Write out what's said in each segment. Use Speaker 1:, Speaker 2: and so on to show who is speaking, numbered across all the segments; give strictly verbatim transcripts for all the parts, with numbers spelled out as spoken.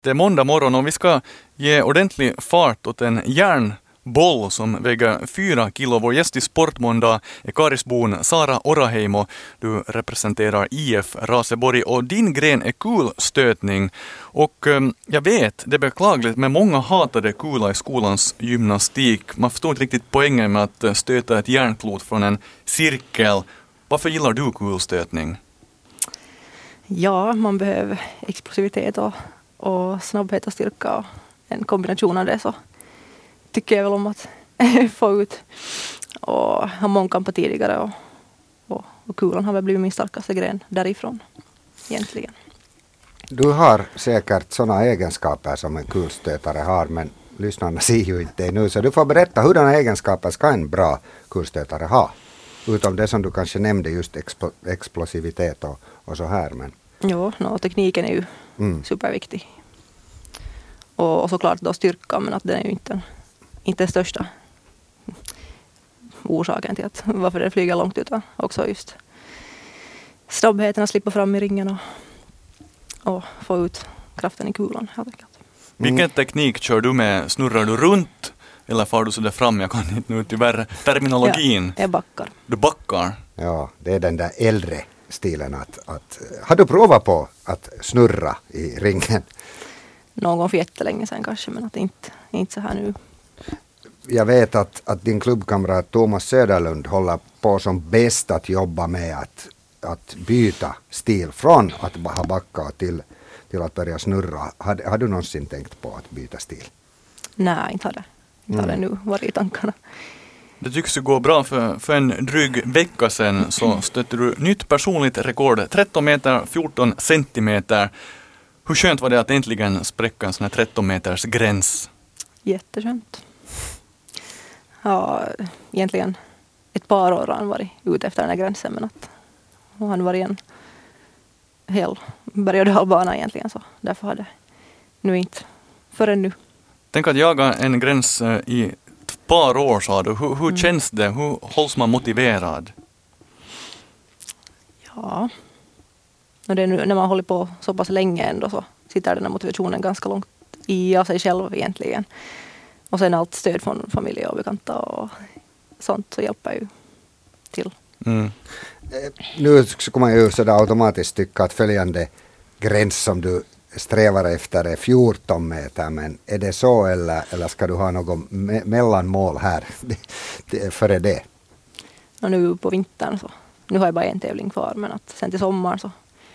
Speaker 1: Det är måndag morgon och vi ska ge ordentlig fart åt en järnboll som väger fyra kilo. Vår gäst i Sportmåndag är Karisbon Sara Oraheimo. Du representerar I F Raseborg och din gren är kulstötning. Och um, jag vet, det är beklagligt, men många hatade kula i skolans gymnastik. Man förstår inte riktigt poängen med att stöta ett järnklot från en cirkel. Varför gillar du kulstötning?
Speaker 2: Ja, man behöver explosivitet och och snabbhet och styrka och en kombination av det, så tycker jag väl om att få ut och ha mångkampat tidigare och, och, och kulan har väl blivit min starkaste gren därifrån egentligen.
Speaker 3: Du har säkert sådana egenskaper som en kulstötare har, men lyssnarna ser ju inte det nu, så du får berätta hurdana egenskaper ska en bra kulstötare ha, utom det som du kanske nämnde, just expl- explosivitet och, och så här. Men
Speaker 2: Jo, no, tekniken är ju mm. superviktig. Och, och såklart då styrka, men att den är ju inte, inte den största orsaken till att varför det flyger långt, utan också just snabbheten att slippa fram i ringen och, och få ut kraften i kulan helt enkelt.
Speaker 1: Mm. Vilken teknik kör du med? Snurrar du runt eller far du så där fram? Jag kan inte nu tyvärr terminologin.
Speaker 2: Ja, jag backar.
Speaker 1: Du backar?
Speaker 3: Ja, det är den där äldre stilen att, att har du provat på att snurra i ringen?
Speaker 2: Någon gång för jättelänge sedan kanske, men att inte, inte så här nu.
Speaker 3: Jag vet att, att din klubbkamrat Thomas Söderlund håller på som bäst att jobba med att, att byta stil från att ha backa till, till att börja snurra. Har, har du någonsin tänkt på att byta stil?
Speaker 2: Nej, inte har det. Inte har det nu varit i tankarna.
Speaker 1: Det tycks ju gå bra, för, för en dryg vecka sedan så stötte du nytt personligt rekord, tretton meter fjorton centimeter. Hur skönt var det att äntligen spräcka en sån här tretton meters gräns?
Speaker 2: Jätteskönt. Ja, egentligen ett par år har han varit ute efter den här gränsen, men att han var i en hel berg- och dalbana egentligen, så därför hade nu inte förrän nu.
Speaker 1: Tänk att jaga en gräns i ett par år, sa du. Hur, hur mm. känns det? Hur hålls man motiverad?
Speaker 2: Ja, och det är nu, när man håller på så pass länge ändå, så sitter den här motivationen ganska långt i av sig själv egentligen. Och sen allt stöd från familj och bekanta och sånt, så hjälper ju till.
Speaker 1: Mm.
Speaker 3: Nu ska man ju sådär automatiskt tycka att följande gräns som du strävar efter är fjorton meter, men är det så eller, eller ska du ha något me- mellanmål här före det?
Speaker 2: Och nu på vintern så, nu har jag bara en tävling kvar, men att sen till sommar så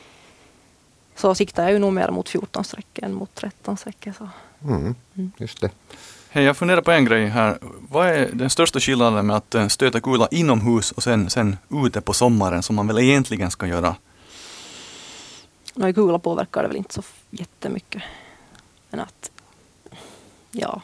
Speaker 2: så siktar jag ju nog mer mot fjorton streck än mot tretton streck. Så.
Speaker 3: Mm, just det.
Speaker 1: Hej, jag funderar på en grej här. Vad är den största skillnaden med att stöta kula inomhus och sen, sen ute på sommaren, som man väl egentligen ska göra?
Speaker 2: Nå, i kula påverkar det väl inte så jättemycket. Men att, ja,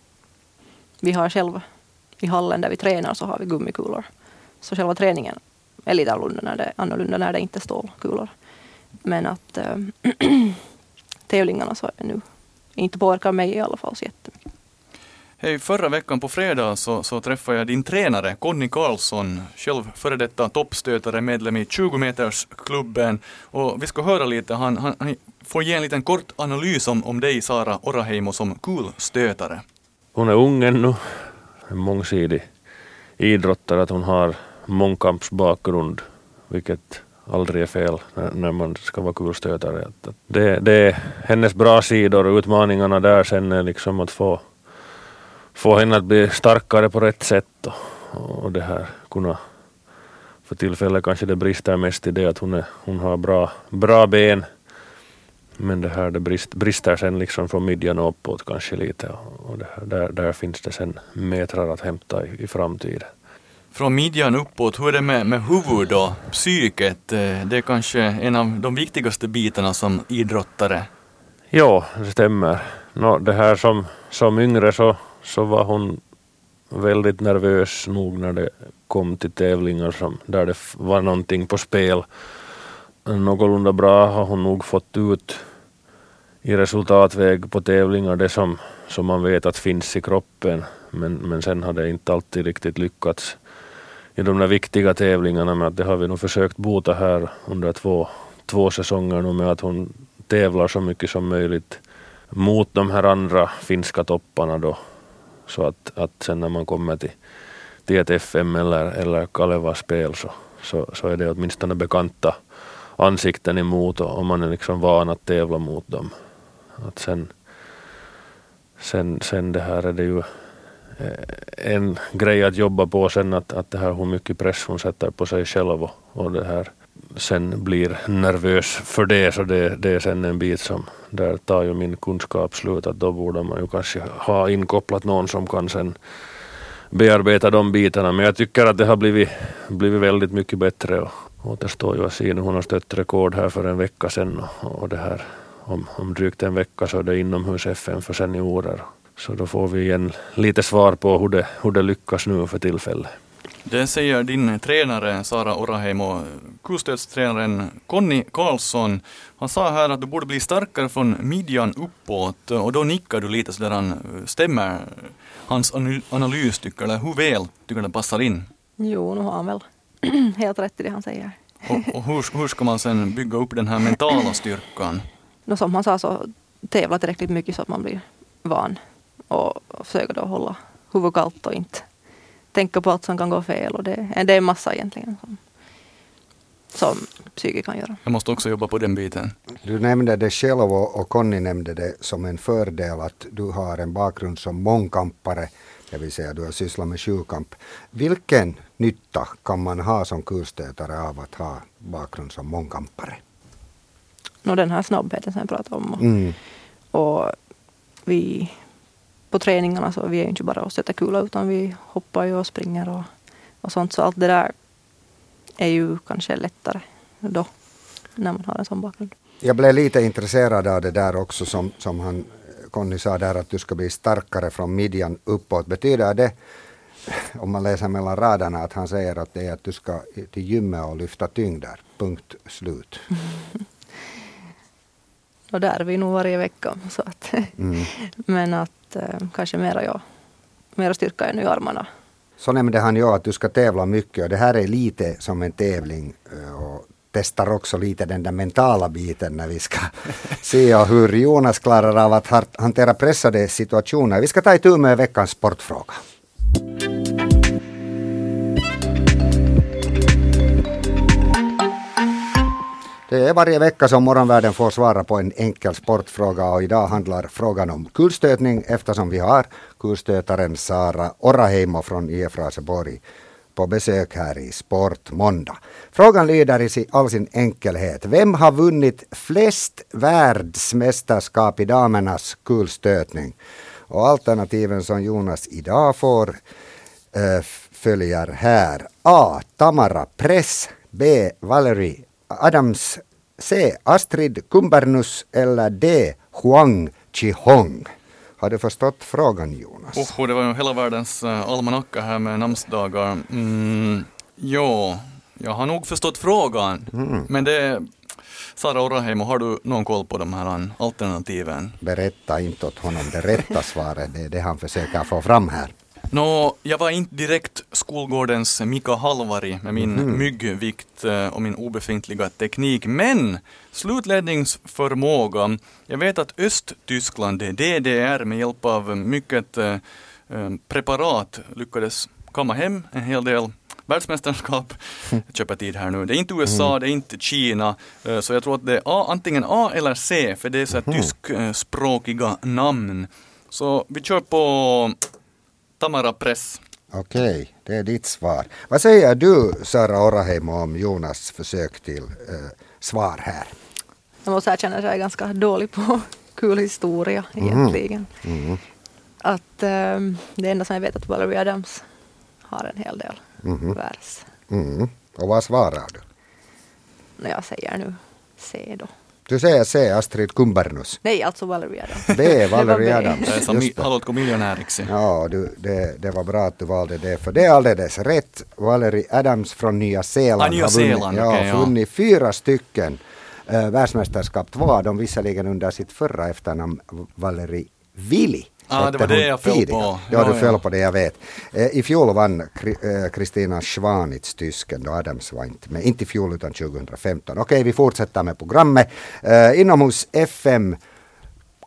Speaker 2: vi har själva i hallen där vi tränar så har vi gummikulor. Så själva träningen är lite annorlunda när det, annorlunda när det inte är stålkulor. Men att äh, tävlingarna så är nu inte påverkar mig i alla fall så jättemycket.
Speaker 1: Hej, förra veckan på fredag så, så träffade jag din tränare Conny Karlsson, själv före detta toppstötare, medlem i tjugo meters klubben. Och vi ska höra lite, han, han, han får ge en liten kort analys om, om dig, Sara Oraheimo, som kulstötare.
Speaker 4: Hon är ung ännu, en mångsidig idrottare, att hon har mångkampsbakgrund, vilket aldrig är fel när, när man ska vara kulstötare. Att det, det är hennes bra sidor och utmaningarna där sen är liksom att få få henne att bli starkare på rätt sätt och, och det här kunna, för tillfället kanske det brister mest i det att hon, är, hon har bra, bra ben, men det här det brist, brister sen liksom från midjan och uppåt kanske lite, och det här, där, där finns det sen metrar att hämta i, i framtiden.
Speaker 1: Från midjan uppåt, hur är det med, med huvud och psyket? Det är kanske en av de viktigaste bitarna som idrottare.
Speaker 4: Ja, det stämmer. Nå, det här som, som yngre så så var hon väldigt nervös nog när det kom till tävlingar som, där det var någonting på spel. Någorlunda bra har hon nog fått ut i resultatväg på tävlingar det som, som man vet att finns i kroppen. Men, men sen har det inte alltid riktigt lyckats i de där viktiga tävlingarna, med att det har vi nog försökt bota här under två, två säsonger nu, med att hon tävlar så mycket som möjligt mot de här andra finska topparna då. Så att, att sen när man kommer till, till ett F M eller, eller Kaleva-spel så, så, så är det åtminstone bekanta ansikten emot och man är liksom van att tävla mot dem. Att sen, sen, sen det här är det ju en grej att jobba på sen att, att det här hur mycket press hon sätter på sig själv och, och det här sen blir nervös för det, så det, det är sen en bit som där tar ju min kunskap slut, att då borde man ju kanske ha inkopplat någon som kan sen bearbeta de bitarna, men jag tycker att det har blivit, blivit väldigt mycket bättre och återstår ju att se nu, hon har stött rekord här för en vecka sedan och, och det här om, om drygt en vecka så är det inomhus F M för seniorer, så då får vi igen lite svar på hur det, hur det lyckas nu för tillfället.
Speaker 1: Det säger din tränare Sara Oraheim och kulstödstränaren Conny Karlsson. Han sa här att du borde bli starkare från midjan uppåt, och då nickar du lite så där han stämmer hans analys, tycker du? Hur väl tycker du det passar in?
Speaker 2: Jo, nu har han väl helt rätt i det han säger.
Speaker 1: Och, och hur, hur ska man sen bygga upp den här mentala styrkan?
Speaker 2: Nå, som han sa, så tävla tillräckligt mycket så att man blir van och, och försöka då hålla huvudet kallt och inte tänka på allt som kan gå fel, och det, det är en massa egentligen som, som psyke kan göra.
Speaker 1: Jag måste också jobba på den biten.
Speaker 3: Du nämnde det själv och, och Conny nämnde det som en fördel att du har en bakgrund som mångkampare, det vill säga du har sysslat med sjukamp. Vilken nytta kan man ha som kulstötare av att ha bakgrund som mångkampare?
Speaker 2: Nå, den här snabbheten som jag pratade om. Och,
Speaker 3: Mm.
Speaker 2: och vi på träningarna så vi är inte bara att sätta kula, utan vi hoppar ju och springer och, och sånt. Så allt det där är ju kanske lättare då när man har en sån bakgrund.
Speaker 3: Jag blev lite intresserad av det där också som, som han, Conny sa där, att du ska bli starkare från midjan uppåt. Betyder det, om man läser mellan raderna, att han säger att det är att du ska till gymmet och lyfta tyngder? Punkt slut.
Speaker 2: Och där är vi nog varje vecka. Så att
Speaker 3: Mm.
Speaker 2: men att eh, kanske mera, ja, mera styrka än i armarna.
Speaker 3: Så nämnde han ju att du ska tävla mycket, och det här är lite som en tävling och testar också lite den där mentala biten när vi ska se hur Jonas klarar av att hantera pressade situationer. Vi ska ta itu med veckans sportfråga. Det är varje vecka som Morgonvärlden får svara på en enkel sportfråga, och idag handlar frågan om kulstötning eftersom vi har kulstötaren Sara Oraheimo från I F Raseborg på besök här i Sport Måndag. Frågan lyder i all sin enkelhet: vem har vunnit flest världsmästerskap i damernas kulstötning? Och alternativen som Jonas idag får äh, följer här: A. Tamara Press, B. Valerie Adams, C. Astrid Kumbernus eller D. Huang Chi-Hong. Har du förstått frågan, Jonas?
Speaker 1: Oh, det var ju hela världens uh, almanacka här med namnsdagar. Mm, ja, jag har nog förstått frågan. Mm. Men det, Sara Oraheimo, har du någon koll på de här alternativen?
Speaker 3: Berätta inte åt honom det rätta svaret. Det är det han försöker få fram här.
Speaker 1: Nå, jag var inte direkt skolgårdens Mika Halvari med min mm. myggvikt och min obefintliga teknik, men slutledningsförmåga. Jag vet att Östtyskland, D D R, med hjälp av mycket eh, preparat lyckades komma hem en hel del världsmästerskap. Jag köper tid här nu. Det är inte U S A, mm. det är inte Kina, så jag tror att det är A, antingen A eller C, för det är så här mm. tyskspråkiga namn. Så vi kör på Tamara Press.
Speaker 3: Okej, det är ditt svar. Vad säger du, Sara Oraheimo, om Jonas försök till eh, svar här?
Speaker 2: Jag måste erkänna att jag är ganska dålig på kul historia egentligen. Mm. Mm. Att eh, det enda som jag vet är att Valerie Adams har en hel del mm. vers.
Speaker 3: Mm. Och vad svarar du?
Speaker 2: Jag säger nu C då.
Speaker 3: Du säger C, Astrid Kumbernus.
Speaker 2: Nej, alltså Valerie Adams.
Speaker 3: B, Valerie Adams.
Speaker 1: Det är som haluatko miljonääriksi.
Speaker 3: Ja, du, det, det var bra att du valde det, för det är alldeles rätt. Valerie Adams från Nya Zeeland
Speaker 1: ah, Nya
Speaker 3: har vunnit,
Speaker 1: Zeeland,
Speaker 3: ja,
Speaker 1: okay, ja.
Speaker 3: vunnit fyra stycken äh, världsmästerskap. Två av dem visserligen under sitt förra efternamn, Valerie Willi.
Speaker 1: Ah, det var det jag föll på.
Speaker 3: Ja, du föll på det, jag vet. Eh, I fjol vann Kristina eh, Schwanitz tysken, då Adams var inte med. Inte i fjol utan tjugohundrafemton. Okej, vi fortsätter med programmet. Eh, inomhus F M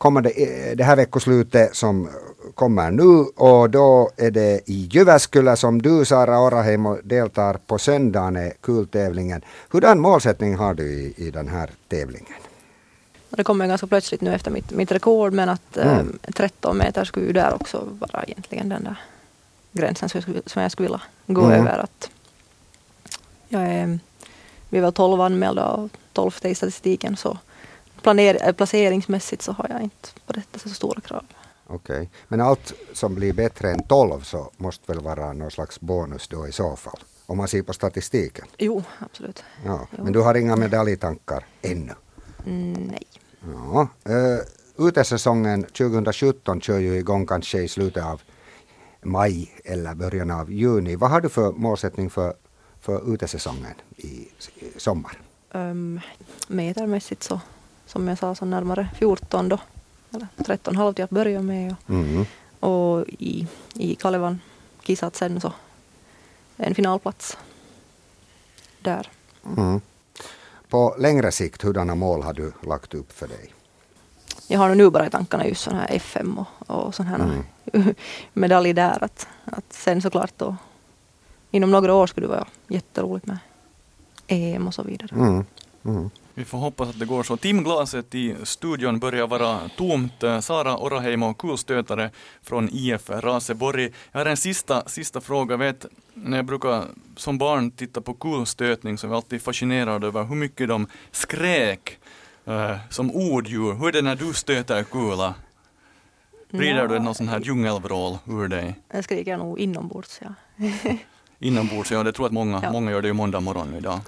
Speaker 3: kommer det, det här veckoslutet som kommer nu, och då är det i Jyväskylä som du, Sara Oraheimo, deltar på söndagen i kultävlingen. Hurdan målsättning har du i, i den här tävlingen?
Speaker 2: Det kommer ganska plötsligt nu efter mitt, mitt rekord, men att mm. eh, tretton meter skulle ju där också vara egentligen den där gränsen som jag skulle, som jag skulle vilja gå mm. över. Att jag är, vi är väl tolv anmälda och tolfte i statistiken, så planer, placeringsmässigt så har jag inte på detta så stora krav.
Speaker 3: Okej, okay. Men allt som blir bättre än tolv så måste väl vara någon slags bonus då i så fall, om man ser på statistiken?
Speaker 2: Jo, absolut.
Speaker 3: Ja,
Speaker 2: jo.
Speaker 3: Men du har inga medaljtankar ännu?
Speaker 2: Mm, nej.
Speaker 3: Ja, uh, utesäsongen tjugohundrasjutton kör ju igång kanske i slutet av maj eller början av juni. Vad har du för målsättning för, för utesäsongen i, i sommar?
Speaker 2: Um, metermässigt så, som jag sa, så närmare fjorton då. Eller tretton komma fem till att börja med. Och,
Speaker 3: mm.
Speaker 2: och i, i Kalevan kissat sen så en finalplats där.
Speaker 3: Mm. På längre sikt, hurdana mål har du lagt upp för dig?
Speaker 2: Jag har nu bara i tankarna just sådana här F M och, och sådana här mm. medaljer där. Att, att sen såklart då inom några år skulle det vara jätteroligt med E M och så vidare.
Speaker 3: Mm. Mm.
Speaker 1: Vi får hoppas att det går så. Timglaset i studion börjar vara tomt. Sara Oraheimo, kulstötare från I F Raseborg. Jag har en sista, sista fråga. Jag vet, när jag brukar som barn titta på kulstötning så är jag alltid fascinerad över hur mycket de skrek uh, som orddjur. Hur är det när du stöter kula? Vrider du någon sån här djungelvrål ur dig?
Speaker 2: Jag skriker nog inombords, ja.
Speaker 1: Inombords, ja. Det tror jag att många,
Speaker 2: ja.
Speaker 1: många gör det ju måndag morgon idag.